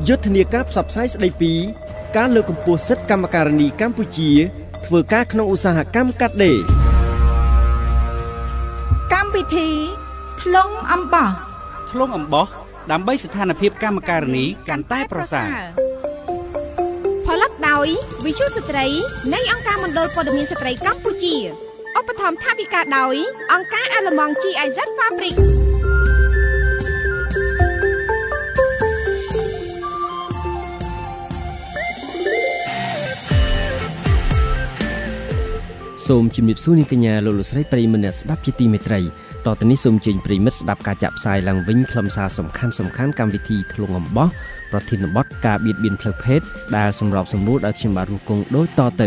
យុទ្ធនាការផ្សព្វផ្សាយស្ដីពីការលើកកម្ពស់សិទ្ធិកម្មការនីកម្ពុជាធ្វើការក្នុងឧស្សាហកម្មកាត់ដេរកម្មវិធីថ្លុងអំបោះដើម្បីស្ថានភាពកម្មការនីកាន់តែប្រសើរផលិតដោយវិទ្យុស្ត្រីនៃអង្គការមណ្ឌលព័ត៌មានស្ត្រីកម្ពុជាឧបត្ថម្ភថវិកាដោយអង្គការអាល្លឺម៉ង់ GIZ Fabric សូមជំរាបសួរនាងកញ្ញាលោកលោកស្រីប្រិយមិត្តអ្នកស្ដាប់ជាទីមេត្រីតទៅនេះសូមជើញប្រិយមិត្តស្ដាប់ការចាក់ផ្សាយឡើងវិញខ្លឹមសារសំខាន់កម្មវិធីថ្លុងអំបោះប្រធានបទការបៀតបៀនផ្លូវភេទដែលសម្របសម្រួលដោយខ្ញុំបាទរស់គង់ដូចតទៅ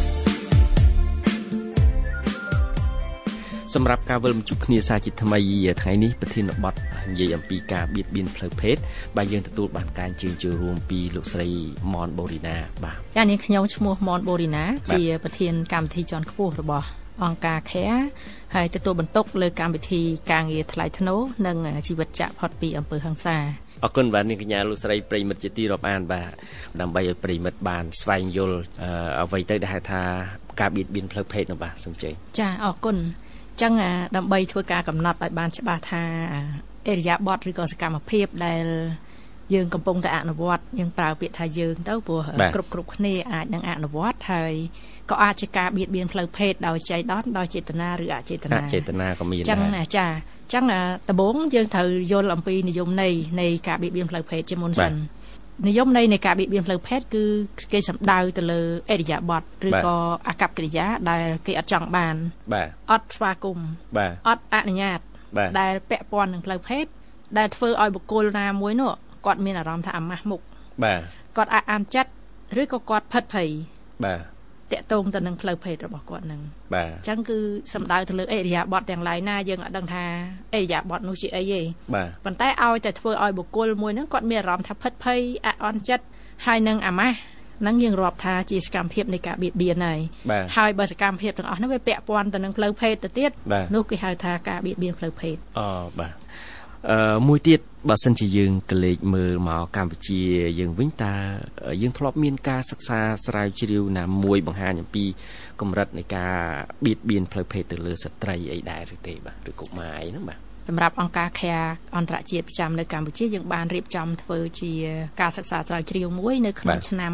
សម្រាប់ការវិលមកជួបគ្នាសាជាថ្មីថ្ងៃនេះប្រធានបទនិយាយអំពីការបៀតបៀនផ្លូវភេទបាទយើងទទួលបានការអញ្ជើញចូលរួមពីលោកស្រីម៉នបូរីណាបាទចា៎នាងខ្ញុំឈ្មោះម៉នបូរីណាជាប្រធានកម្មវិធីជាន់ខ្ពស់របស់អង្គការ CARE ហើយទទួលបន្ទុកលើកម្មវិធីការងារថ្លៃថ្នូរនិងជីវិតចាក់ផុតពីអំពើហិង្សាអរគុណបាទនាងកញ្ញាលោកស្រីប្រិយមិត្តជាទីរាប់អានបាទដើម្បីឲ្យប្រិយមិត្តបានស្វែងយល់អ្វីទៅដែលហៅថាការបៀតបៀនផ្លូវភេទនោះបាទសូមជើញចា៎អរគុណចឹងដើម្បីធ្វើការកំណត់ឲ្យបានច្បាស់ថាអេរិយាបថឬក៏សកម្មភាពដែលយើងកំពុងតែអនុវត្តយើងប្រើពាក្យថាយើងទៅព្រោះគ្រប់គ្នាអាចនឹងអនុវត្តហើយក៏អាចជាការបៀតបៀនផ្លូវភេទដោយចៃដន្យដោយចេតនាឬអចេតនាក៏មានចឹងចាចឹងដំបូងយើងត្រូវយល់អំពីនិយមន័យនៃការបៀតបៀនផ្លូវភេទជាមុនសិននិយមន័យនៃការបៀតបៀនផ្លូវភេទគឺគេសំដៅទៅលើអេរិយាបថឬក៏អាកប្បកិរិយាដែលគេអត់ចង់បានអត់ស្វាគមន៍អត់អនុញ្ញាតដែលពាក់ព័ន្ធនឹងផ្លូវភេទដែលធ្វើឲ្យបុគ្គលណាមួយនោះគាត់មានអារម្មណ៍ថាអាម៉ាស់មុខគាត់អានចិត្តឬក៏គាត់ផិតភ័យតាក់ទងទៅនឹងផ្លូវភេទរបស់គាត់នឹងអញ្ចឹងគឺសំដៅទៅលើអេរិយាបថទាំងឡាយណាយើងអត់ដឹងថាអេរិយាបថនោះជាអីទេប៉ុន្តែឲ្យតែធ្វើឲ្យបុគ្គលមួយហ្នឹងគាត់មានអារម្មណ៍ថាផិតភ័យអន់ចិត្តហើយនឹងអាម៉ាស់ហ្នឹងយើងរាប់ថាជាសកម្មភាពនៃការបៀតបៀនហើយបើសកម្មភាពទាំងអស់ហ្នឹងវាពាក់ព័ន្ធទៅនឹងផ្លូវភេទទៅទៀតនោះគេហៅថាការបៀតបៀនផ្លូវភេទបាទមួយទៀតបើសិនជាយើងកលេចមើលមកកម្ពុជាយើងវិញតើយើងធ្លាប់មានការសិក្សាស្រាវជ្រាវណាមួយបង្ហាញអំពីកម្រិតនៃការបៀតបៀនផ្លូវភេទទៅលើស្ត្រីអីដែរឬទេបាទឬកុមារអីហ្នឹងបាទសម្រាប់អង្គការ CARE អន្តរជាតិប្រចាំនៅកម្ពុជាយើងបានរៀបចំធ្វើជាការសិក្សាស្រាវជ្រាវមួយនៅក្នុងឆ្នាំ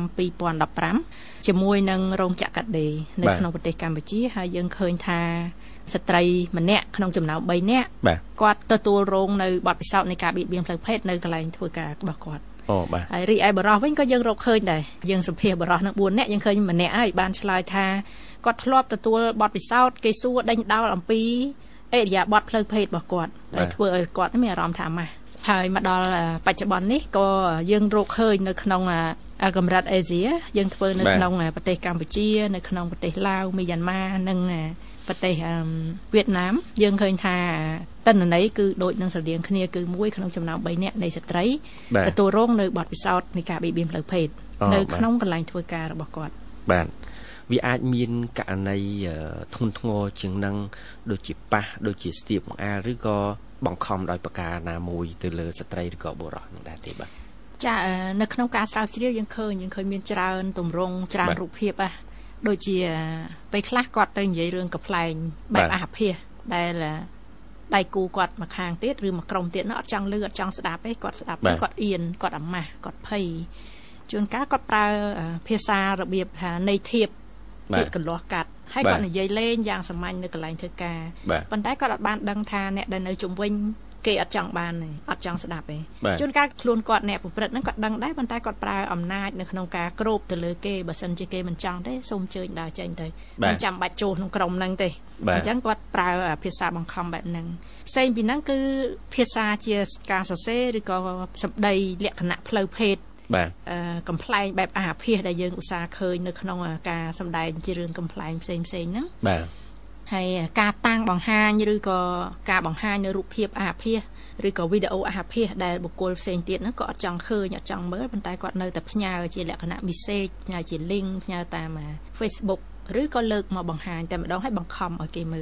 2015ជាមួយនឹងរោងចក្រកាត់ដេរនៅក្នុងប្រទេសកម្ពុជាហើយយើងឃើញថាស្ត្រីម្នាក់ក្នុងចំណោម3នាក់គាត់ទទួលរងនៅបទពិសោធន៍នៃការបៀតបៀនផ្លូវភេទនៅកន្លែងធ្វើការរបស់គាត់ហើយរីឯបរិះវិញក៏យើងរកឃើញដែរយើងសម្ភាសបរិះនឹង4នាក់យើងឃើញម្នាក់ហើយបានឆ្លើយថាគាត់ធ្លាប់ទទួលបទពិសោធន៍គេសួរដេញដោលអំពីអេរិយាបថផ្លូវភេទរបស់គាត់ហើយធ្វើឲ្យគាត់មានអារម្មណ៍ថាអាម៉ាស់ហើយមកដល់បច្ចុប្បន្ននេះក៏យើងរកឃើញនៅក្នុងកម្រិតអេស៊ីយើងធ្វើនៅក្នុងប្រទេសកម្ពុជានៅក្នុងប្រទេសឡាវមីយ៉ាន់ម៉ានិងប្រទេសវៀតណាមយើងឃើញថាតន្ន័យគឺដូចនឹងស្រដៀងគ្នាគឺមួយក្នុងចំណោម3នាក់នៃស្ត្រីទទួលរងនៅបទពិសោធន៍នៃការបៀតបៀនផ្លូវភេទនៅក្នុងកន្លែងធ្វើការរបស់គាត់បាទវាអាចមានករណីធ្ងន់ធ្ងរជាងនឹងដូចជាប៉ះដូចជាស្ទាបបង្អាលឬក៏បង្ខំដោយប្រការណាមួយទៅលើស្ត្រីឬក៏បុរសនឹងដែរទេបាទចានៅក្នុងការស្រាវជ្រាវយើងឃើញមានច្រើនទម្រង់ច្រើនរូបភាពដូចជាពេលខ្លះគាត់ទៅនិយាយរឿងកំ pl ែងបែបអាភាសដែលដៃគូគាត់មកខាងទៀតឬមកក្រុមទៀតនោះអត់ចង់លឺអត់ចង់ស្ដាប់ទេគាត់ស្ដាប់គាត់អៀនគាត់អាម៉ាស់គាត់ភ័យជួនកាលគាត់ប្រើភាសារបៀបថាន័យធៀបពាក្យកន្លោះកាត់ហើយគាត់និយាយលេងយ៉ាងសាមញ្ញនៅកន្លែងធ្វើការប៉ុន្តែគាត់អត់បានដឹងថាអ្នកដែលនៅជុំវិញគេអត់ចង់បានទេអត់ចង់ស្ដាប់ទេជួនកាលខ្លួនគាត់អ្នកប្រព្រឹត្តហ្នឹងគាត់ដឹងដែរប៉ុន្តែគាត់ប្រើអំណាចនៅក្នុងការគ្របទៅលើគេបើសិនជាគេមិនចង់ទេសូមអញ្ជើញដើរចេញទៅមិនចាំបាច់ចូលក្នុងក្រុមហ្នឹងទេអញ្ចឹងគាត់ប្រើភាសាបង្ខំបែបហ្នឹងផ្សេងពីហ្នឹងគឺភាសាជាការសរសេរឬក៏សម្ដីលក្ខណៈផ្លូវភេទកំ pl ែងបែបអាភាសដែលយើងឧស្សាហ៍ឃើញនៅក្នុងការសម្ដែងជារឿងកំ pl ែងផ្សេងហ្នឹងហើយការតាំងបង្ហាញឬក៏ការបង្ហាញនៅរូបភាពអាភាសឬក៏វីដេអូអាភាសដែលបុគ្គលផ្សេងទៀតហ្នឹងក៏អត់ចង់ឃើញអត់ចង់មើលប៉ុន្តែគាត់នៅតែផ្ញើជាលក្ខណៈ message ផ្ញើជា link ផ្ញើតាម Facebook ឬក៏លើកមកបង្ហាញតែម្ដងឲ្យបង្ខំឲ្យគេមើល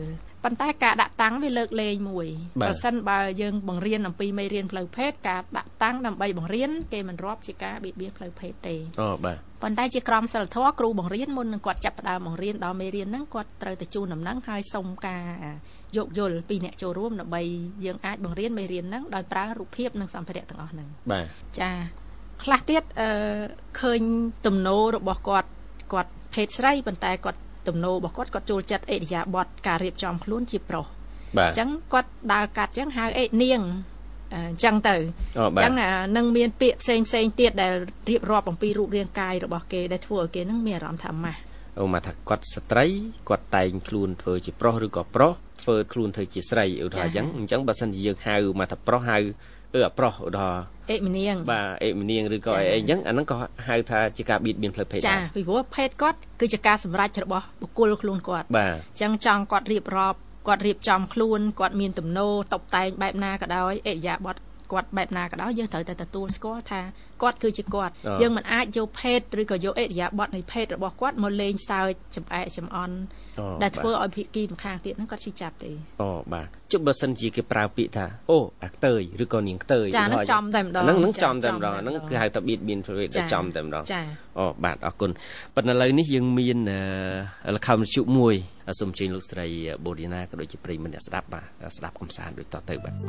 ប៉ុន្តែការដាក់តាំងវាលើកលែងមួយបើសិនបើយើងបង្រៀនអំពីមេរៀនផ្លូវភេទការដាក់តាំងដើម្បីបង្រៀនគេមិនរាប់ជាការបៀតបៀនផ្លូវភេទទេបាទប៉ុន្តែជាក្រមសីលធម៌គ្រូបង្រៀនមុននឹងគាត់ចាប់ផ្ដើមបង្រៀនដល់មេរៀនហ្នឹងគាត់ត្រូវទៅជូនដំណឹងហើយសុំការយោគយល់ពីអ្នកចូលរួមដើម្បីយើងអាចបង្រៀនមេរៀនហ្នឹងដោយប្រើរូបភាពនិងសម្ភារៈទាំងអស់ហ្នឹងបាទចាខ្លះទៀតឃើញទំនោររបស់គាត់ភេទស្រីប៉ុន្តែគាត់ទំនោររបស់គាត់ចូលចិត្តអេរិយាបថការរៀបចំខ្លួនជាប្រុសអញ្ចឹងគាត់ដើរកាត់អញ្ចឹងហៅអេនាងអញ្ចឹងទៅអញ្ចឹងនឹងមានពាក្យផ្សេងទៀតដែលរៀបរាប់អំពីរូបរាងកាយរបស់គេដែលធ្វើឲ្យគេនឹងមានអារម្មណ៍ថាម៉ាស់មកថាគាត់ស្ត្រីគាត់តែងខ្លួនធ្វើជាប្រុសឬក៏ប្រុសធ្វើខ្លួនធ្វើជាស្រីឧទាហរណ៍អញ្ចឹងបើសិនជាយើងហៅមកថាប្រុសហៅប្រុសឧទាហរណ៍អេមនាងបាទអេមនាងឬក៏អីអញ្ចឹងអាហ្នឹងក៏ហៅថាជាការបៀតបៀនផ្លូវភេទចាពីព្រោះភេទគាត់គឺជាការសម្រេចរបស់បុគ្គលខ្លួនគាត់បាទអញ្ចឹងចង់គាត់រៀបចំខ្លួនគាត់មានទំនោរតុបតែងបែបណាក៏ដោយអេរិយាបថគាត់បែបណាក៏ដោយយើងត្រូវតែទទួលស្គាល់ថាគាត់គឺជាគាត់យើងមិនអាចយកភេទឬក៏យកអេរិយាបថនៃភេទរបស់គាត់មកលេងសើចចំអែកចំអន់ដែលធ្វើឲ្យភាគីម្ខាងទៀតហ្នឹងគាត់ឈឺចាប់ទេបាទជិបបើសិនជាគេប្រើពាក្យថាអាខ្ទើយឬក៏នាងខ្ទើយចាហ្នឹងចំតែម្ដងហ្នឹងចំតែម្ដងហ្នឹងគឺហៅថាបៀតបៀនប្រវេទដែលចំតែម្ដងចាបាទអរគុណប៉ុន្តែឥឡូវនេះយើងមានលខោវិទ្យុមួយសូមអញ្ជើញលោកស្រីបូរីណាក៏ដូចជាប្រិយមិត្តអ្នកស្ដាប់បាទស្ដាប់កំសាន្តដូចតទៅបាទ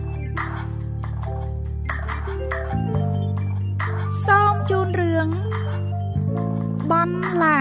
សូមជូនរឿងបន្លា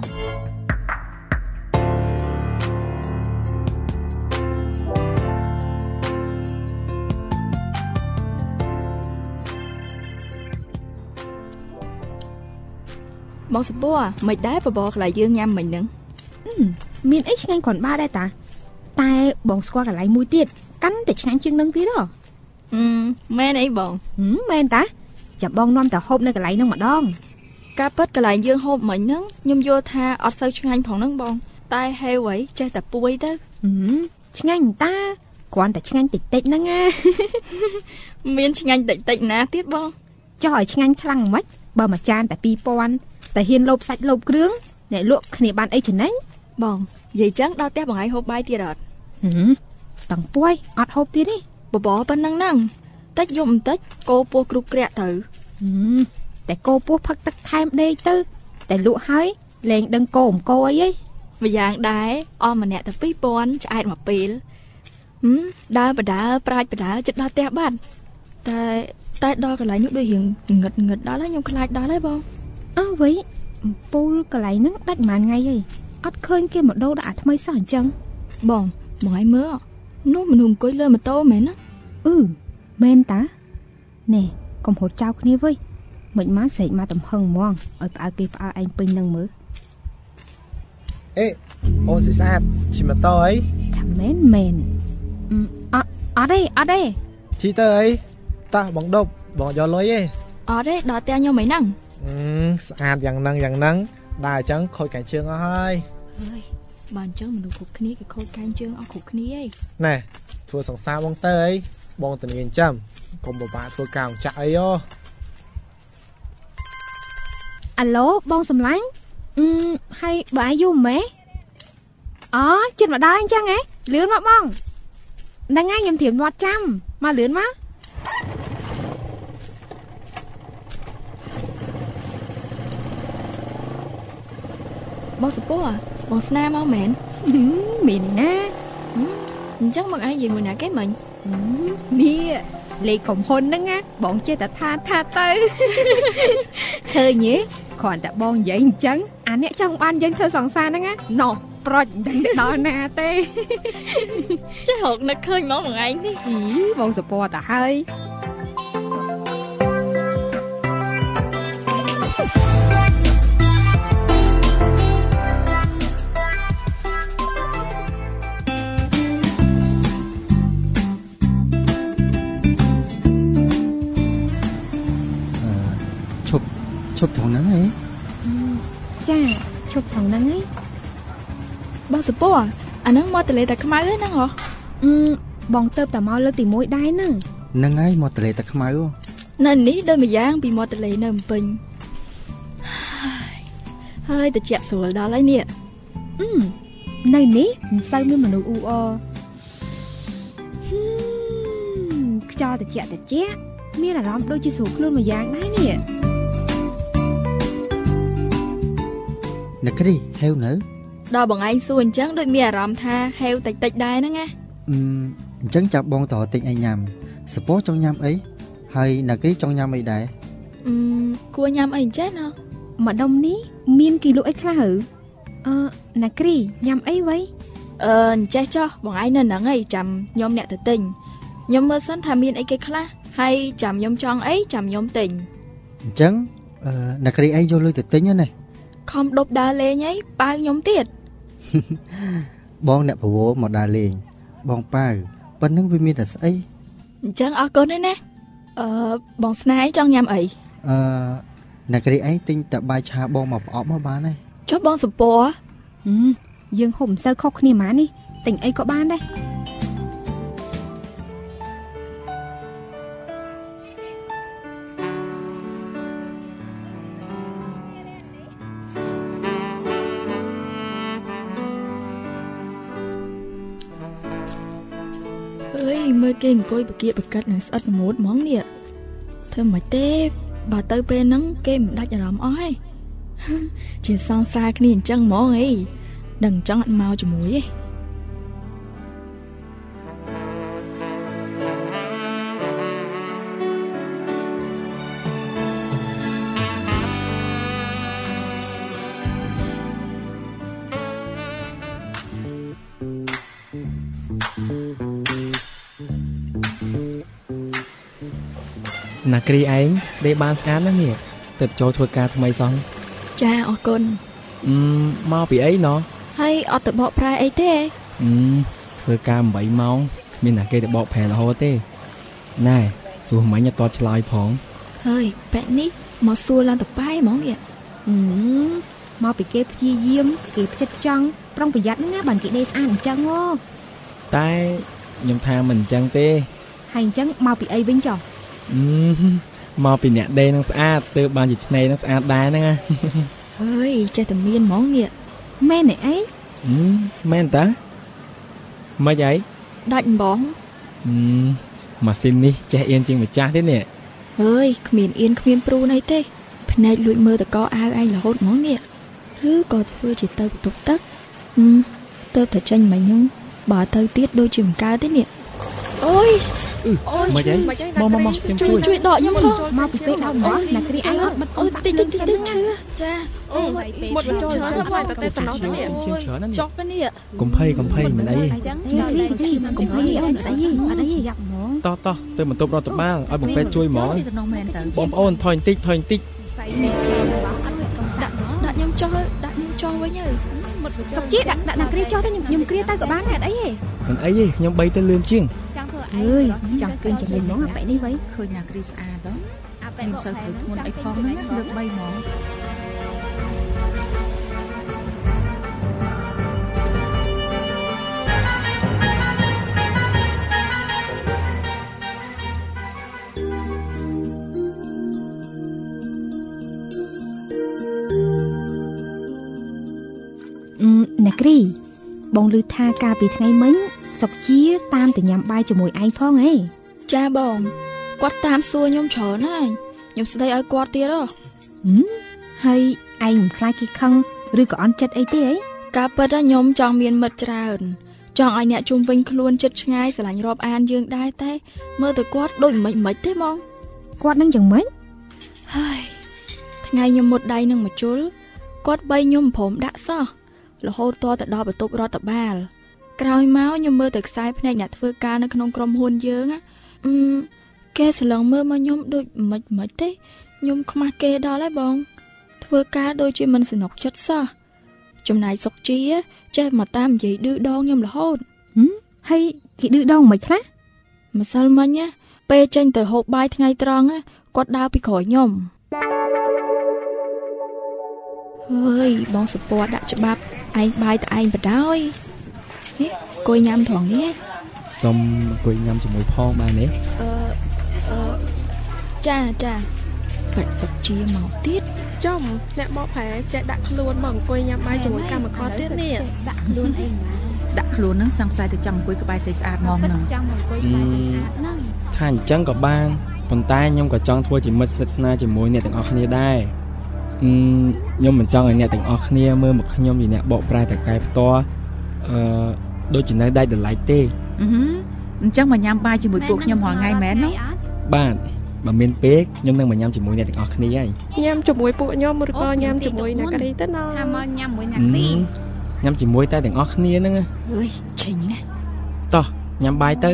បងសពមិនដែរបបរកន្លែងយើងញ៉ាំមិញហ្នឹងមានអីឆ្ងាញ់គ្រាន់បើដែរតាតែបងស្គាល់កន្លែងមួយទៀតកាន់តែឆ្ងាញ់ជាងនឹងទៀតមែនអីបងមែនតាចាំបងនាំតែហូបនៅកន្លែងហ្នឹងម្ដងការពិតកន្លែងយើងហូបមិញហ្នឹងខ្ញុំយល់ថាអត់សូវឆ្ងាញ់ផងហ្នឹងបងតែហេវអីចេះតែពួយទៅឆ្ងាញ់តាគ្រាន់តែឆ្ងាញ់តិចហ្នឹងណាមានឆ្ងាញ់តិចណាទៀតបងចុះឲ្យឆ្ងាញ់ខ្លាំងមិនបើមួយចានតែ 2000 តែហ៊ានលូបសាច់លូបគ្រឿងអ្នកលក់គ្នាបានអីចំណេញបងនិយាយចឹងដល់ផ្ទះបងឯងហូបបាយទៀតអត់តង់ពួយអត់ហូបទៀតទេបបប៉ុណ្ណឹងហ្នឹងតិចយំបន្តិចគោពោះគ្រប់ក្រាក់ទៅតែគោពោះផឹកទឹកថែមដេកទៅតែលក់ហើយលែងដឹងគោអង្គអីម្យ៉ាងដែរអស់ម្នាក់ទៅ2000ឆ្អែតមកពេលដើរបដើប្រាច់បដើចិត្តដល់ផ្ទះបាត់តែដល់កន្លែងនោះដូចរៀងងឹតដល់ហើយខ្ញុំខ្លាចដល់ហើយបងវិញពូលកន្លែងហ្នឹងដាច់ប៉ុន្មានថ្ងៃហីអត់ឃើញគេមកដូរដាក់អាថ្មីសោះអញ្ចឹងបងឲ្យមើលនោះមនុស្សអង្គុយលើម៉ូតូមែនណាមែនតាណែកុំហត់ចោលគ្នាវិញមិនមកស្រែកមកទំហឹងហ្មងឲ្យផ្អើគេផ្អើឯងពេញនឹងមើលអូនស្អាតជិះម៉ូតូអីថាមែនអត់ទេជិះទៅអីតោះបងដប់បងយកលុយឯងអត់ទេដល់ផ្ទះខ្ញុំអីហ្នឹងស្អាតយ៉ាងហ្នឹងដើរអញ្ចឹងខូចកែងជើងអស់ហើយបើអញ្ចឹងមនុស្សគ្រប់គ្នាគេខូចកែងជើងអស់គ្រប់គ្នាឯងណែធ្វើសង្សារបងទៅអីបងតានាងចាំកុំបបាក់ធ្វើការចាក់អីអាឡូបងសំឡាញ់ហើយបើអាយយូរម៉េចិត្តមកដល់អញ្ចឹងហ៎លឿនមកបងហ្នឹងហើយខ្ញុំត្រៀមមាត់ចាំមកលឿនមកបងសពបងស្នាមកមែនមានណាអញ្ចឹងមកឯងនិយាយមួយណាគេមិញនេះលេខកំហ៊ុនហ្នឹងណាបងចេះតែថាទៅឃើញទេគ្រាន់តែបងនិយាយអញ្ចឹងអាអ្នកចង់បានយើងធ្វើសង្សារហ្នឹងណាណោះប្រូចមិនដឹងទៅដល់ណាទេចេះរកនឹកឃើញមកបងឯងនេះបងសពតទៅហើយឈប់ថងហ្នឹងហ៎ចាឈប់ថងហ្នឹងហីបងសពអាហ្នឹងមកតលេតែខ្មៅហ្នឹងហ៎បងទៅតែមកលើកទី1ដែរហ្នឹងហើយមកតលេតែខ្មៅនៅនេះដូចម្យ៉ាងពីមកតលេនៅភ្នំពេញហើយទៅជាក់ស្រួលដល់ហើយនេះនៅនេះមិនសូវមានមនុស្សអ៊ូអខ្យល់ត្រជាក់មានអារម្មណ៍ដូចជាស្រួលខ្លួនមួយយ៉ាងដែរនេះអ្នកគ្រីហេវនៅដល់បងឯងសួរអញ្ចឹងដូចមានអារម្មណ៍ថាហេវតិចដែរហ្នឹងណាអញ្ចឹងចាប់បងតទិញអីញ៉ាំសពចង់ញ៉ាំអីហើយអ្នកគ្រីចង់ញ៉ាំអីដែរគួរញ៉ាំអីចេះណាម្ដុំនេះមានគីឡូអីខ្លះអ្នកគ្រីញ៉ាំអីវ៉ៃអញ្ចេះចុះបងឯងនៅហ្នឹងឯងចាំខ្ញុំអ្នកទៅទិញខ្ញុំមើលសិនថាមានអីគេខ្លះហើយចាំខ្ញុំចង់អីចាំខ្ញុំទិញអញ្ចឹងអ្នកគ្រីឯងយកលុយទៅទិញណាខំដប់ដើរលេងអីប៉ាវខ្ញុំទៀតបងអ្នកប្រវោមកដើរលេងបងប៉ាវប៉ុណ្្នឹងវាមានតែស្អីអញ្ចឹងអរគុណណាបងស្នេហ៍ចង់ញ៉ាំអីអ្នកគ្រីឯងទិញតែបាយឆាបងមកប្រអប់មកបានហើយចុះបងសុពណ៌យើងហូបមិនសូវខុសគ្នាហ្មងនេះទិញអីក៏បានដែរមើលគេអង្គុយបកៀកបកាត់នឹងស្អិតម៉ូតហ្មងនេះធ្វើមិនទេបើទៅពេលហ្នឹងគេមិនដាច់អារម្មណ៍អស់ទេជាសងសារគ្នាអញ្ចឹងហ្មងអីដឹងចង់អត់មកជាមួយទេណាគ្រីឯងដេកបានស្អាតណាស់នេះទៅចូលធ្វើការថ្មីសោះចាអរគុណមកពីអីណោះហើយអត់ទៅបកប្រែអីទេធ្វើការ8ម៉ោងមានតែគេទៅបកប្រែរហូតទេណែសួរមិញអត់តឆ្លើយផងហើយបែបនេះមកសួរឡើងតប៉ែហ្មងនេះមកពីគេព្យាយាមគេផ្ចិតចង់ប្រុងប្រយ័ត្នហ្នឹងណាបានគេដេកស្អាតអញ្ចឹងតែខ្ញុំថាមិនអញ្ចឹងទេហើយអញ្ចឹងមកពីអីវិញចុះមកពីអ្នកដេនឹងស្អាតទើបបានជាថ្នេរនឹងស្អាតដែរហ្នឹងណាហើយចេះតែមានហ្មងនេះមែនទេអីមែនតាមិនអីដាច់បងម៉ាស៊ីននេះចេះអៀនជាងម្ចាស់ទេនេះហើយគ្មានអៀនគ្មានព្រូនអីទេភ្នែកលួចមើលតកអាវឯងរហូតហ្មងនេះឬក៏ធ្វើជាទៅបន្ទប់ទឹកទៅតែចាញ់មិញហ្នឹងបើទៅទៀតដូចជាមិនកើតទេនេះអូយមកយាយមកខ្ញុំជួយដកខ្ញុំមកពីពេលដល់មកអ្នកគ្រីឯងអត់បិទអូតិចឈឺចាអូយមកច្រើនហើយតែតំណោះនេះចុកនេះកុំភ័យមិនអីកុំភ័យអូនអត់អីយ៉ាប់ហ្មងតោះទៅបន្ទប់រដ្ឋបាលឲ្យបងពេទ្យជួយហ្មងបងប្អូនថយបន្តិចដាក់ខ្ញុំចុះវិញហើយសុកជីដាក់អ្នកគ្រីចុះទៅខ្ញុំគ្រាទៅក៏បានដែរអត់អីទេមិនអីទេខ្ញុំ3ទៅលឿនជាងចង់ធ្វើអីចង់ឃើញចំណេញហ្មងអាបែបនេះវិញឃើញអ្នកគ្រីស្អាតទៅខ្ញុំសូវត្រូវធ្ងន់អីផងហ្នឹងលើក3ហ្មងអ្នកគ្រីបងឮថាកាលពីថ្ងៃមិញសុកជាតាមទៅញ៉ាំបាយជាមួយឯងផងហ៎ចាបងគាត់តាមសួរខ្ញុំច្រើនហើយខ្ញុំស្ដីឲ្យគាត់ទៀតហើយឯងមិនខ្លាចគេខឹងឬក៏អន់ចិត្តអីទេអីការពិតខ្ញុំចង់មានមិត្តច្រើនចង់ឲ្យអ្នកជុំវិញខ្លួនចិត្តឆ្ងាយស្រឡាញ់រាប់អានយើងដែរតែមើលទៅគាត់ដូចមិនទេហ្មងគាត់នឹងយ៉ាងម៉េចហើយថ្ងៃខ្ញុំមុតដៃនឹងមកជុលគាត់បីខ្ញុំព្រមដាក់សោះរហូតតទៅដល់បន្ទប់រដ្ឋបាលក្រោយមកខ្ញុំមើលទៅខ្សែភ្នែកអ្នកធ្វើការនៅក្នុងក្រុមហ៊ុនយើងគេស្លឹងមើលមកខ្ញុំដូចមិនទេខ្ញុំខ្មាស់គេដល់ហើយបងធ្វើការដូចជាមិនសនុកចិត្តសោះចំណែកសុកជាចេះមកតាមនិយាយឌឺដងខ្ញុំរហូតហើយគេឌឺដងមិនខ្លះម្សិលមិញពេលចេញទៅហូបបាយថ្ងៃត្រង់គាត់ដើរពីក្រោយខ្ញុំហើយបងសុពណ៌ដាក់ច្បាប់ឯងបាយតែឯងបដ ாய் អង្គុយញ៉ាំត្រង់នេះសុំអង្គុយញ៉ាំជាមួយផងបានទេចាបាក់សុកជាមកទៀតចំអ្នកបកប្រែចេះដាក់ខ្លួនមកអង្គុយញ៉ាំបាយជាមួយកម្មករទៀតនេះដាក់ខ្លួនអីម៉ាដាក់ខ្លួនហ្នឹងសង្ស័យទៅចង់អង្គុយក្បែរស្រីស្អាតហ្មងហ្នឹងចង់អង្គុយក្បែរស្រីស្អាតហ្នឹងថាអញ្ចឹងក៏បានប៉ុន្តែខ្ញុំក៏ចង់ធ្វើជាមិត្តស្និទ្ធស្នាលជាមួយអ្នកទាំងអស់គ្នាដែរខ្ញុំមិនចង់ឲ្យអ្នកទាំងអស់គ្នាមើលមកខ្ញុំជាអ្នកបកប្រែតែកែផ្ទាល់ដូចជានៅដាច់ដライទេអញ្ចឹងមកញ៉ាំបាយជាមួយពួកខ្ញុំរាល់ថ្ងៃមែនទេបាទបើមានពេកខ្ញុំនឹងមកញ៉ាំជាមួយអ្នកទាំងអស់គ្នាហើយញ៉ាំជាមួយពួកខ្ញុំឬក៏ញ៉ាំជាមួយអ្នកការីទៅណាមកញ៉ាំមួយអ្នកទីញ៉ាំជាមួយតែទាំងអស់គ្នាហ្នឹងអើយឆេញណាតោះញ៉ាំបាយទៅ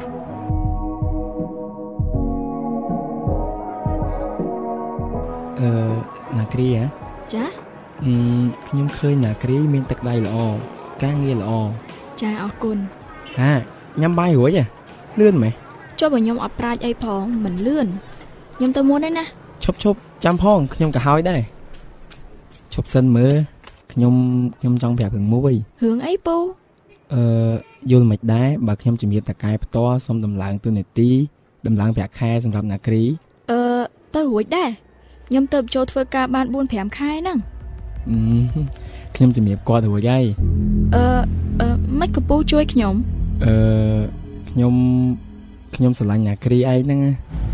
ណាគ្រីហ៎ចាខ្ញុំឃើញណាគ្រីមានទឹកដៃល្អការងារល្អចាអរគុណញ៉ាំបាយរួចហ៎លឿនមែនចុះបើខ្ញុំអត់ប្រាជ្ញអីផងមិនលឿនខ្ញុំទៅមុនឯណាឈប់ចាំផងខ្ញុំក៏ហើយដែរឈប់សិនមើលខ្ញុំចង់ប្រាប់រឿងមួយរឿងអីពូយល់មិនដែរបើខ្ញុំជំរាបតកែផ្ទាល់សុំដំឡើងទូនាទីដំឡើងប្រាក់ខែសម្រាប់ណាគ្រីទៅរួចដែរខ្ញុំទៅចូលធ្វើការបាន 4-5 ខែហ្នឹងខ្ញុំជំរាបគាត់រួចហើយមិនក៏ពូជួយខ្ញុំខ្ញុំស្រឡាញ់ណាគ្រីឯងហ្នឹង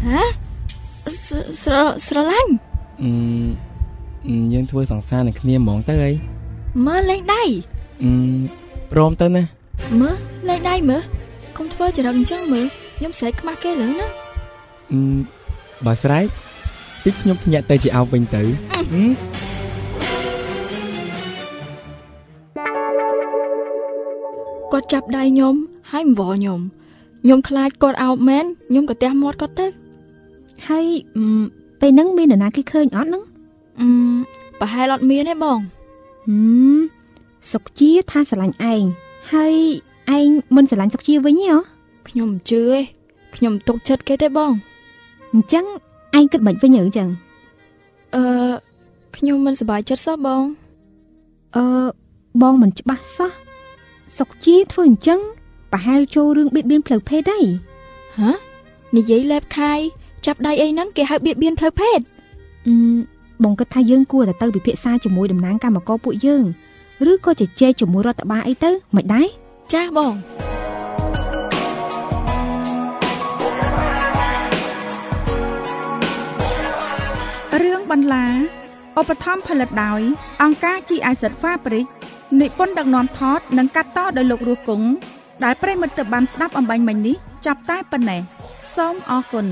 ស្រឡាញ់យើងធ្វើសង្សារនឹងគ្នាហ្មងទៅអីមើលលេងដៃព្រមទៅណាមើលលេងដៃមើលកុំធ្វើចរិតអញ្ចឹងមើលខ្ញុំស្រែកខ្មាស់គេលើហ្នឹងបើស្រែកតិចខ្ញុំភ្ញាក់ទៅជាអោបវិញទៅគាត់ចាប់ដៃខ្ញុំហើយអង្វរខ្ញុំខ្លាចគាត់អោបមែនខ្ញុំក៏ទះមាត់គាត់ទៅហើយពេលហ្នឹងមាននរណាគេឃើញអត់ហ្នឹងប្រហែលអត់មានទេបងសុកជាថាស្រឡាញ់ឯងហើយឯងមិនស្រឡាញ់សុកជាវិញទេហ៎ខ្ញុំមិនជឿទេខ្ញុំទុកចិត្តគេទេបងអញ្ចឹងឯងគិតមិនវិញអញ្ចឹងខ្ញុំមិនសប្បាយចិត្តសោះបងបងមិនច្បាស់សោះសុកជាធ្វើអញ្ចឹងប្រហែលចូលរឿងបៀតបៀនផ្លូវភេទដែរនិយាយលេបខាយចាប់ដៃអីហ្នឹងគេហៅបៀតបៀនផ្លូវភេទបងគិតថាយើងគួរតែទៅពិភាក្សាជាមួយតំណាងគណៈកម្មការពួកយើងឬក៏ជជែកជាមួយរដ្ឋបាលអីទៅមិនដែរចាស់បងរឿងបន្លាឧបត្ថម្ភផលិតដោយអង្គការ GIZ Fabric និពន្ធដឹកនាំថតនិងកាត់តដោយលោករស់គង់ដែលប្រិមិត្តទៅបានស្ដាប់អំបញ្ញមិញនេះចាប់តែប៉ុណ្ណេះសូមអរគុណ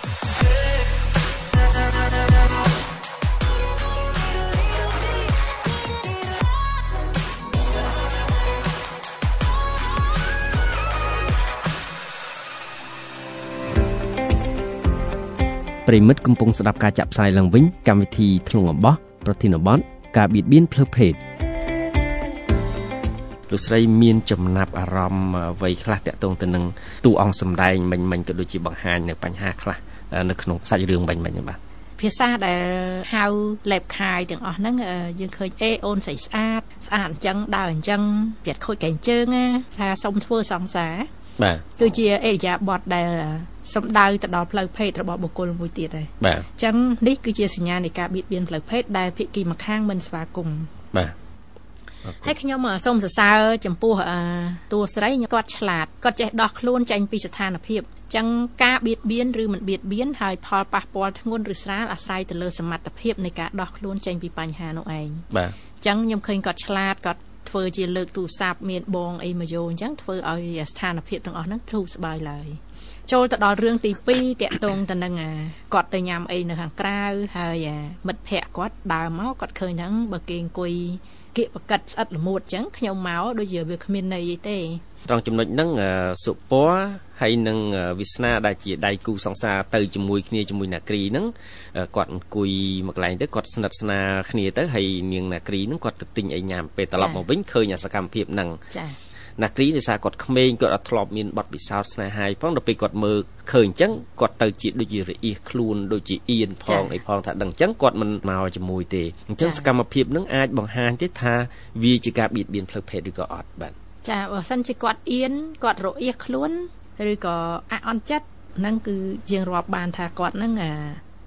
ប្រិមិត្តកំពុងស្ដាប់ការចាក់ផ្សាយឡើងវិញកម្មវិធីធ្លុងអំបោះប្រធានបទការបៀតបៀនផ្លូវភេទលោកស្រីមានចំណាប់អារម្មណ៍អ្វីខ្លះតាក់ទងទៅនឹងតួអង្គសម្ដែងមិញក៏ដូចជាបង្ហាញនៅបញ្ហាខ្លះនៅក្នុងសាច់រឿងមិញបាទភាសាដែលហៅលេបខាយទាំងអស់ហ្នឹងយើងឃើញអូនស្រីស្អាតអញ្ចឹងដើរអញ្ចឹងទៀតខូចកែងជើងថាសុំធ្វើសង្សារបាទគឺជាអេរិយាបថដែលសំដៅទៅដល់ផ្លូវភេទរបស់បុគ្គលមួយទៀតហើយបាទអញ្ចឹងនេះគឺជាសញ្ញានៃការបៀតបៀនផ្លូវភេទដែលភាគីម្ខាងមិនស្វាគមន៍បាទហើយខ្ញុំសូមសរសើរចំពោះតួស្រីគាត់ឆ្លាតគាត់ចេះដោះខ្លួនចេញពីស្ថានភាពអញ្ចឹងការបៀតបៀនឬមិនបៀតបៀនហើយផលប៉ះពាល់ធ្ងន់ឬស្រាលអាស្រ័យទៅលើសមត្ថភាពនៃការដោះខ្លួនចេញពីបញ្ហានោះឯងបាទអញ្ចឹងខ្ញុំឃើញគាត់ឆ្លាតគាត់ធ្វើជាលើកទូរស័ព្ទមានបងអីមកយកអញ្ចឹងធ្វើឲ្យស្ថានភាពទាំងអស់ហ្នឹងធូរស្បើយឡើយចូលទៅដល់រឿងទី2តាក់ទងទៅនឹងគាត់ទៅញ៉ាំអីនៅខាងក្រៅហើយមិត្តភ័ក្តិគាត់ដើរមកគាត់ឃើញហ្នឹងបើគេអង្គុយគៀកបកិតស្អិតល្មួតអញ្ចឹងខ្ញុំមកដូចជាវាគ្មានន័យអីទេត្រង់ចំណុចហ្នឹងសុពណ៌ហើយនឹងវាសនាដែលជាដៃគូសង្សារទៅជាមួយគ្នាជាមួយណាគ្រីហ្នឹងគាត់អង្គុយមកកន្លែងទៅគាត់ស្និទ្ធស្នាលគ្នាទៅហើយនាងណាគ្រីហ្នឹងគាត់ទៅទិញអីញ៉ាំពេលត្រឡប់មកវិញឃើញសកម្មភាពហ្នឹងចាណាគ្រីដោយសារគាត់ក្មេងគាត់អត់ធ្លាប់មានបទពិសោធន៍ស្នេហាផងដល់ពេលគាត់មើលឃើញអញ្ចឹងគាត់ទៅជាដូចជារអៀសខ្លួនដូចជាអៀនផងអីផងថាដឹងអញ្ចឹងគាត់មិនមកជាមួយទេអញ្ចឹងសកម្មភាពហ្នឹងអាចបង្ហាញទេថាវាជាការបៀតបៀនផ្លូវភេទឬក៏អត់បាទចាបើសិនជាគាត់អៀនគាត់រអៀសខ្លួនឬក៏អន់ចិត្តហ្នឹងគឺយើងរាប់បានថាគាត់ហ្នឹង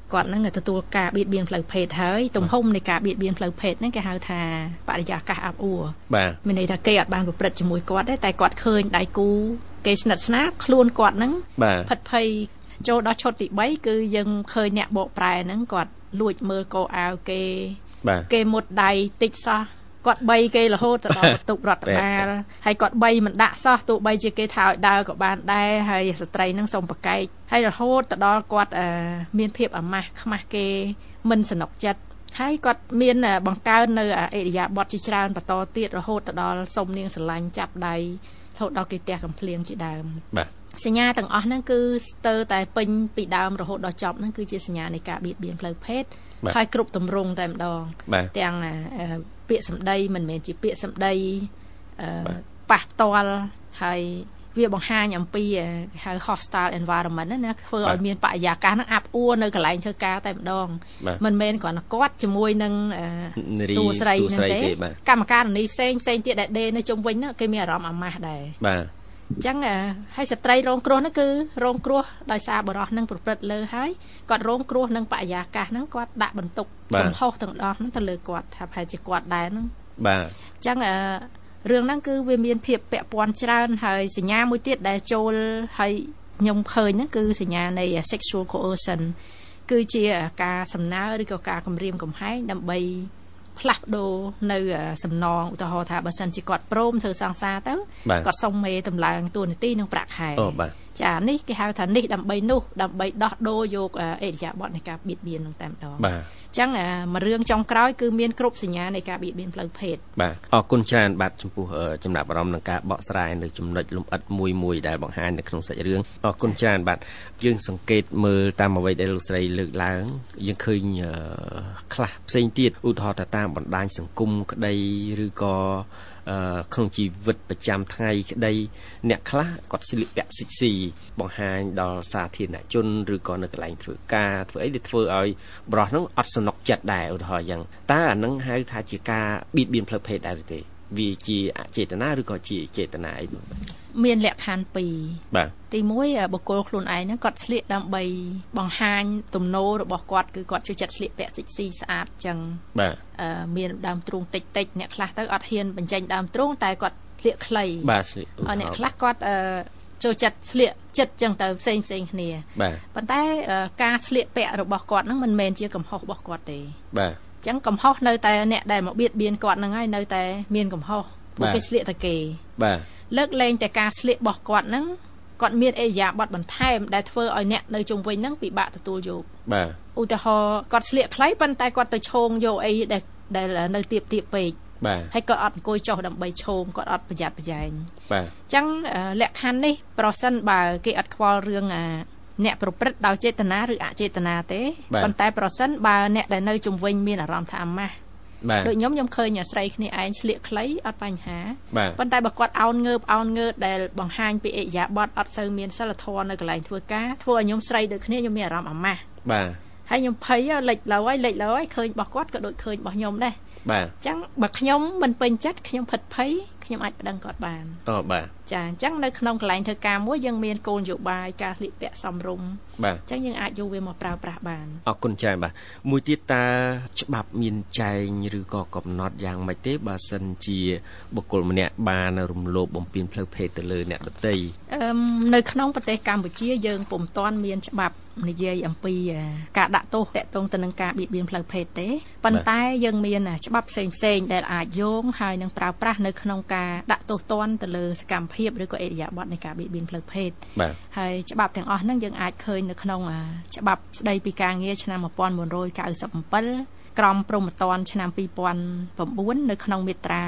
គាត់ហ្នឹងទទួលការបៀតបៀនផ្លូវភេទហើយទំហំនៃការបៀតបៀនផ្លូវភេទហ្នឹងគេហៅថាបរិយាកាសអាប់អួរមានន័យថាគេអត់បានប្រព្រឹត្តជាមួយគាត់ទេតែគាត់ឃើញដៃគូគេស្និទ្ធស្នាលខ្លួនគាត់ហ្នឹងផិតភ័យចូលដល់ឈុតទី3គឺយើងឃើញអ្នកបកប្រែហ្នឹងគាត់លួចមើលកោអាវគេមុតដៃតិចសោះគាត់បីគេរហូតទៅដល់បន្ទប់រដ្ឋបាលហើយគាត់បីមិនដាក់សោះទោះបីជាគេថាឲ្យដើរក៏បានដែរហើយស្ត្រីហ្នឹងសុំប្រកែកហើយរហូតទៅដល់គាត់មានភាពអាម៉ាស់ខ្មាស់គេមិនសនុកចិត្តហើយគាត់មានបង្កើននៅអិរិយាបថជាច្រើនបន្តទៀតរហូតទៅដល់សុំនាងស្រឡាញ់ចាប់ដៃរហូតដល់គេទះកំភ្លៀងជាដើមសញ្ញាទាំងអស់ហ្នឹងគឺស្ទើរតែពេញពីដើមរហូតដល់ចប់ហ្នឹងគឺជាសញ្ញានៃការបៀតបៀនផ្លូវភេទហើយគ្រប់ទម្រង់តែម្ដងទាំងពាក្យសម្ដីមិនមែនជាពាក្យសម្ដីប៉ះផ្ទាល់ហើយវាបង្ហាញអំពីហៅ hostile environment ណាធ្វើឲ្យមានបរិយាកាសហ្នឹងអាប់អួរនៅកន្លែងធ្វើការតែម្ដងមិនមែនគ្រាន់តែគាត់ជាមួយនឹងតួស្រីហ្នឹងទេកម្មការនីផ្សេងទៀតដែលដេនៅជុំវិញហ្នឹងគេមានអារម្មណ៍អាម៉ាស់ដែរអញ្ចឹងហើយស្ត្រីរងគ្រោះហ្នឹងគឺរងគ្រោះដោយសារបរិសុទ្ធហ្នឹងប្រព្រឹត្តលើហើយគាត់រងគ្រោះនឹងបរិយាកាសហ្នឹងគាត់ដាក់បន្ទុកកំហុសទាំងអស់ហ្នឹងទៅលើគាត់ថាប្រហែលជាគាត់ដែរហ្នឹងបាទអញ្ចឹងរឿងហ្នឹងគឺវាមានភាពពាក់ព័ន្ធច្រើនហើយសញ្ញាមួយទៀតដែលចូលហើយខ្ញុំឃើញហ្នឹងគឺសញ្ញានៃ sexual coercion គឺជាការសំណើឬក៏ការគំរាមកំហែងដើម្បីផ្លាស់ប្ដូរនៅសំណងឧទាហរណ៍ថាបើសិនជាគាត់ព្រមធ្វើសង្សារទៅគាត់សុំមេតម្លើងតួនាទីនិងប្រាក់ខែចានេះគេហៅថានេះដើម្បីនោះដើម្បីដោះដូរយកអិរិយាបថនៃការបៀតបៀននឹងតែម្ដងអញ្ចឹងមួយរឿងចុងក្រោយគឺមានគ្រប់សញ្ញានៃការបៀតបៀនផ្លូវភេទបាទអរគុណច្រើនបាទចំពោះចំណាប់អារម្មណ៍នឹងការបកស្រាយនៅចំណុចលម្អិតមួយដែលបង្ហាញនៅក្នុងសាច់រឿងអរគុណច្រើនបាទយើងសង្កេតមើលតាមអ្វីដែលលោកស្រីលើកឡើងយើងឃើញខ្លះផ្សេងទៀតឧទាហរណ៍ថាតាមបណ្ដាញសង្គមក្តីឬក៏ក្នុងជីវិតប្រចាំថ្ងៃក្តីអ្នកខ្លះគាត់ស្លៀកពាក់សិចស៊ីបង្ហាញដល់សាធារណជនឬក៏នៅកន្លែងធ្វើការធ្វើអីដែលធ្វើឲ្យបរិសុទ្ធហ្នឹងអត់សំណុកចិត្តដែរឧទាហរណ៍យ៉ាងតើអានឹងហៅថាជាការបៀតបៀនផ្លូវភេទដែរទេវាជាអចេតនាឬក៏ជាចេតនាអីមានលក្ខខណ្ឌពីរបាទទី1បុគ្គលខ្លួនឯងហ្នឹងគាត់ស្លៀកដើម្បីបង្ហាញទំនោររបស់គាត់គឺគាត់ចូលចិត្តស្លៀកពាក់សិចស៊ីស្អាតចឹងបាទមានដើមទ្រូងតិចអ្នកខ្លះទៅអត់ហ៊ានបញ្ចេញដើមទ្រូងតែគាត់ស្លៀកខ្លីបាទស្លៀកអ្នកខ្លះគាត់ចូលចិត្តស្លៀកចិត្តចឹងទៅផ្សេងគ្នាប៉ុន្តែការស្លៀកពាក់របស់គាត់ហ្នឹងមិនមែនជាកំហុសរបស់គាត់ទេបាទចឹងកំហុសនៅតែអ្នកដែលមកបៀតបៀនគាត់ហ្នឹងហើយនៅតែមានកំហុសពួកគេស្លៀកតែគេបាទលើកលែងតែការស្លៀករបស់គាត់ហ្នឹងគាត់មានអិរិយាបថបន្ថែមដែលធ្វើឲ្យអ្នកនៅជុំវិញហ្នឹងពិបាកទទួលយកបាទឧទាហរណ៍គាត់ស្លៀកខ្លីប៉ុន្តែគាត់ទៅឈោងយកអីដែលនៅទៀបពេកបាទហើយគាត់អត់អង្គុយចុះដើម្បីឈោងគាត់អត់ប្រយ័ត្នប្រយែងបាទអញ្ចឹងលក្ខខណ្ឌនេះប្រសិនបើគេអត់ខ្វល់រឿងអ្នកប្រព្រឹត្តដោយចេតនាឬអចេតនាទេប៉ុន្តែប្រសិនបើអ្នកដែលនៅជុំវិញមានអារម្មណ៍ថាអាម៉ាស់ដូចខ្ញុំឃើញស្រីគ្នាឯងស្លៀកខ្លីអត់បញ្ហាប៉ុន្តែបើគាត់អោនងើបដែលបង្ហាញពីអិរិយាបថអត់សូវមានសិលធម៌នៅកន្លែងធ្វើការធ្វើឲ្យខ្ញុំស្រីដូចគ្នាខ្ញុំមានអារម្មណ៍អាម៉ាស់បាទហើយខ្ញុំភ័យលេចលោហើយឃើញរបស់គាត់ក៏ដូចឃើញរបស់ខ្ញុំដែរបាទអញ្ចឹងបើខ្ញុំមិនពេញចិត្តខ្ញុំភិតភ័យខ្ញុំអាចប្តឹងគាត់បានបាទចាអញ្ចឹងនៅក្នុងកន្លែងធ្វើការមួយយើងមានគោលនយោបាយការស្លៀកពាក់សមរម្យបាទអញ្ចឹងយើងអាចយកវាមកប្រើប្រាស់បានអរគុណច្រើនបាទមួយទៀតតើច្បាប់មានចែងឬក៏កំណត់យ៉ាងម៉េចទេបើសិនជាបុគ្គលម្នាក់បានរំលោភបំពានផ្លូវភេទទៅលើអ្នកដទៃនៅក្នុងប្រទេសកម្ពុជាយើងពុំទាន់មានច្បាប់និយាយអំពីការដាក់ទោសតាក់ទងទៅនឹងការបៀតបៀនផ្លូវភេទទេប៉ុន្តែយើងមានច្បាប់ផ្សេងដែលអាចយោងហើយនឹងប្រើប្រាស់នៅក្នុងការដាក់ទោសទណ្ឌទៅលើសកម្មភាពឬក៏អិរិយាបថនៃការបៀតបៀនផ្លូវភេទហើយច្បាប់ទាំងអស់ហ្នឹងយើងអាចឃើញនៅក្នុងច្បាប់ស្តីពីការងារឆ្នាំ1997ក្រមព្រហ្មទណ្ឌឆ្នាំ2009នៅក្នុងមាត្រា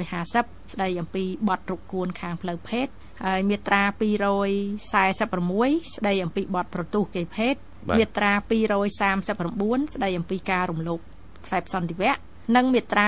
250ស្តីអំពីបទរុកគួនខាងផ្លូវភេទហើយមាត្រា246ស្តីអំពីបទប្រទូសគេភេទមាត្រា239ស្តីអំពីការរំលោភខ្សែសន្តិវៈនិងមាត្រា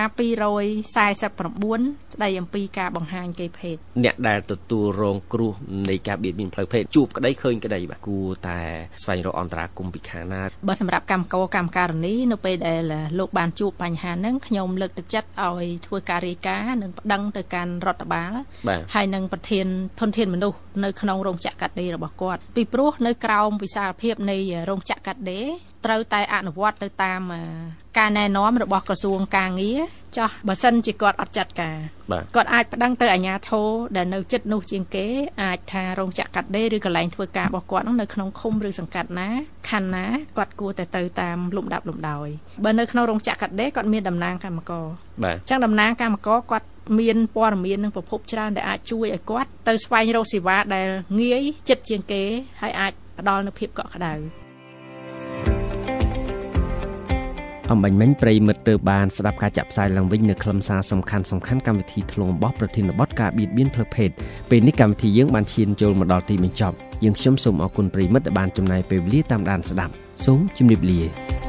249ស្តីអំពីការបង្ហាញគេភេទអ្នកដែលទទួលរងគ្រោះនៃការបៀតបៀនផ្លូវភេទជួបក្តីឃើញក្តីបាទគួរតែស្វែងរកអន្តរាគមន៍ពីខាងណាបើសម្រាប់កម្មការនីនៅពេលដែលលោកបានជួបបញ្ហាហ្នឹងខ្ញុំលើកទឹកចិត្តឲ្យធ្វើការរាយការណ៍និងប្តឹងទៅកាន់រដ្ឋបាលហើយនឹងប្រធានធនធានមនុស្សនៅក្នុងរោងចក្រកាត់ដេររបស់គាត់ពីព្រោះនៅក្រោមវិសាលភាពនៃរោងចក្រកាត់ដេរត្រូវតែអនុវត្តទៅតាមការណែនាំរបស់ក្រសួងការងារចោះបើសិនជាគាត់អត់ចាត់ការគាត់អាចប្តឹងទៅអាជ្ញាធរដែលនៅជិតនោះជាងគេអាចថារោងចក្រកាត់ដេរឬកន្លែងធ្វើការរបស់គាត់នោះនៅក្នុងឃុំឬសង្កាត់ណាខណ្ឌណាគាត់គួរតែទៅតាមលំដាប់លំដោយបើនៅក្នុងរោងចក្រកាត់ដេរគាត់មានតំណាងកម្មករអញ្ចឹងតំណាងកម្មករគាត់មានព័ត៌មាននិងប្រភពច្រើនដែលអាចជួយឲ្យគាត់ទៅស្វែងរកសេវាដែលងាយចិត្តជាងគេហើយអាចផ្ដល់នូវភាពកក់ក្ដៅអំបញ្ញមិញប្រិមិត្តទើបបានស្ដាប់ការចាក់ផ្សាយឡើងវិញនៅខ្លឹមសារសំខាន់កម្មវិធីធ្លុងបោះប្រធានបទការបៀតបៀនផ្លូវភេទពេលនេះកម្មវិធីយើងបានឈានចូលមកដល់ទីបញ្ចប់យើងខ្ញុំសូមអរគុណប្រិមិត្តដែលបានចំណាយពេលវេលាតាមដានស្ដាប់សូមជម្រាបលា